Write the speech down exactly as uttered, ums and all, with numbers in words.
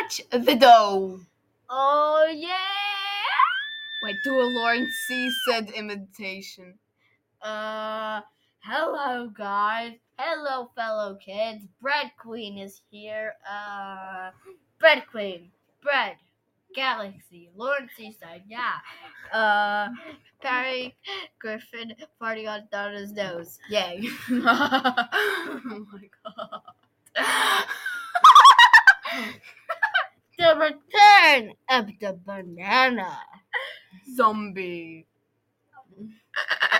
touch the dough. Oh, yeah! Wait, do a Lawrence C. said imitation. Uh, hello, guys. Hello, fellow kids. Bread Queen is here. Uh, Bread Queen. Bread. Galaxy. Lawrence Seaside. Yeah. Uh, Barry Griffin farting on Donna's nose. Yay. Oh my god. The return of the banana. Zombie.